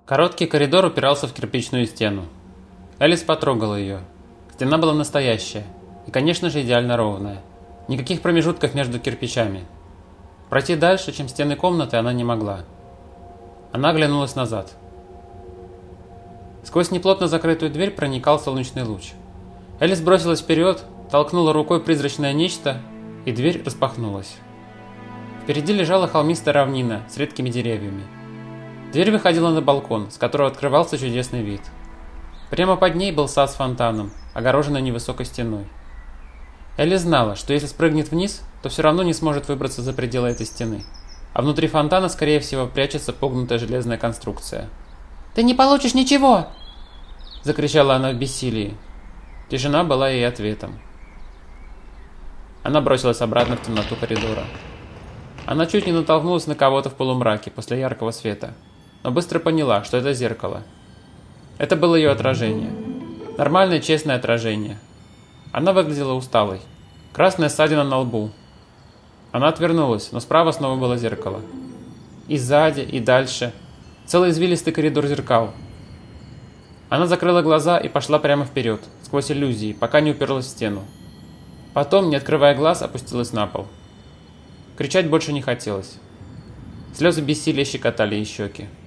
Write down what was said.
Короткий коридор упирался в кирпичную стену. Элис потрогала ее. Стена была настоящая и, конечно же, идеально ровная. Никаких промежутков между кирпичами. Пройти дальше, чем стены комнаты, она не могла. Она оглянулась назад. Сквозь неплотно закрытую дверь проникал солнечный луч. Элис бросилась вперед, толкнула рукой призрачное нечто, и дверь распахнулась. Впереди лежала холмистая равнина с редкими деревьями. Дверь выходила на балкон, с которого открывался чудесный вид. Прямо под ней был сад с фонтаном, огороженный невысокой стеной. Элис знала, что если спрыгнет вниз, то все равно не сможет выбраться за пределы этой стены. А внутри фонтана, скорее всего, прячется погнутая железная конструкция. «Ты не получишь ничего!» – закричала она в бессилии. Тишина была ей ответом. Она бросилась обратно в темноту коридора. Она чуть не натолкнулась на кого-то в полумраке после яркого света, но быстро поняла, что это зеркало. Это было ее отражение. Нормальное, честное отражение. Она выглядела усталой. Красная ссадина на лбу. Она отвернулась, но справа снова было зеркало. И сзади, и дальше. Целый извилистый коридор зеркал. Она закрыла глаза и пошла прямо вперед, сквозь иллюзии, пока не уперлась в стену. Потом, не открывая глаз, опустилась на пол. Кричать больше не хотелось. Слезы бессилия щекотали ей щеки.